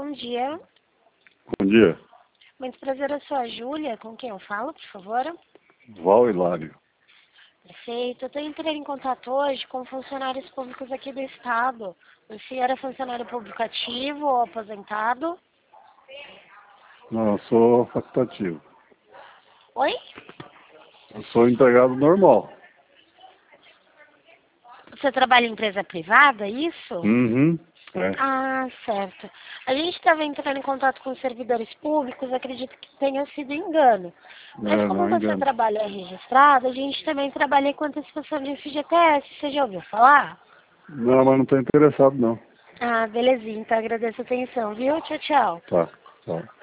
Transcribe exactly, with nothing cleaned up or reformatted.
bom dia. Bom dia. Muito prazer, eu sou a Júlia. Com quem eu falo, por favor? Val Hilário. Perfeito. Eu estou entrando em contato hoje com funcionários públicos aqui do Estado. O senhor é funcionário público ativo ou aposentado? Não, eu sou facultativo. Oi? Eu sou empregado normal. Você trabalha em empresa privada, é isso? Uhum. É. Ah, certo. A gente estava entrando em contato com servidores públicos, acredito que tenha sido engano. Mas É, como não você engano. trabalha registrado, a gente também trabalha com antecipação de F G T S. Você já ouviu falar? Não, mas não estou interessado, não. Ah, belezinha. Então agradeço a atenção, viu? Tchau, tchau. Tá, tá.